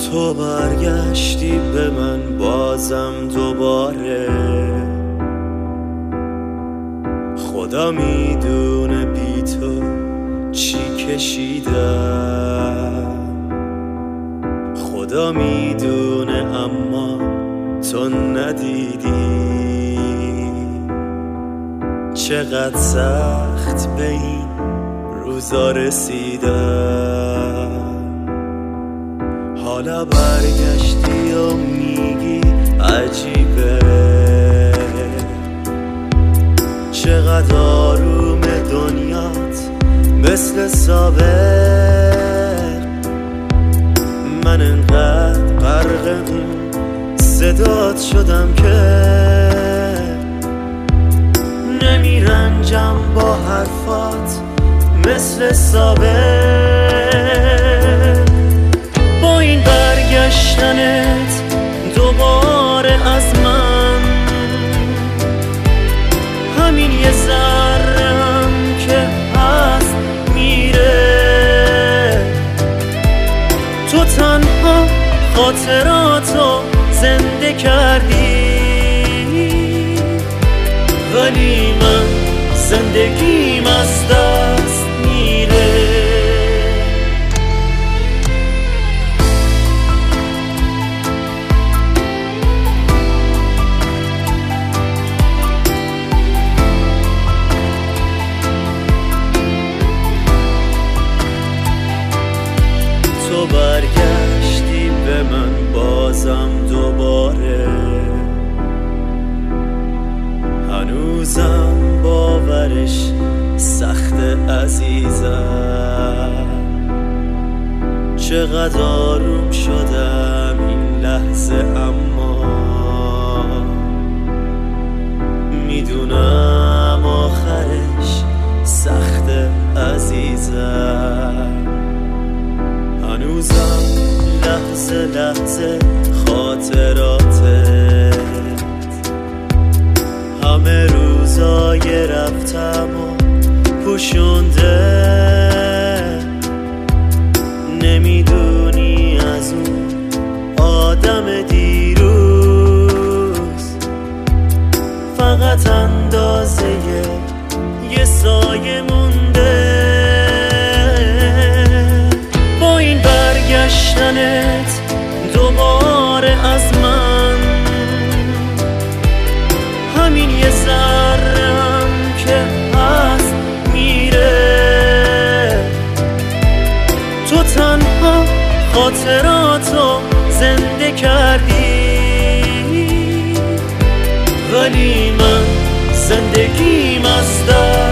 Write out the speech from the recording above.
تو برگشتی به من بازم دوباره، خدا میدونه بی تو چی کشیدم، خدا میدونه اما تو ندیدی چقدر سخت به این روزا رسیدم. حالا برگشتی و میگی عجیبه چقدر آروم دنیات مثل سابق. من انقدر غرق اون صدات شدم که نمیرنجم با حرفات مثل سابق. با این برگشتنت دوباره از من همین یه ذره‌ام که هست میره. تو تنها خاطراتو زنده کردی ولی من زندگیم از دست میره. تو برگشتی به من بازم دوباره، هنوزم باورش سخت عزیزم. چقدر آروم شدم این لحظه اما میدونم آخرش سخت عزیزم. هنوزم لحظه لحظه خاطراتت همه روزای رفتم و پوشونده. نمیدونی از اون آدم دیروز فقط اندازه یه سایه مونده. با این برگشتنت دوباره از من همین یه ذره‌ام که هست میره. تو تنها خاطراتو زنده کردی ولی من زندگیم از دست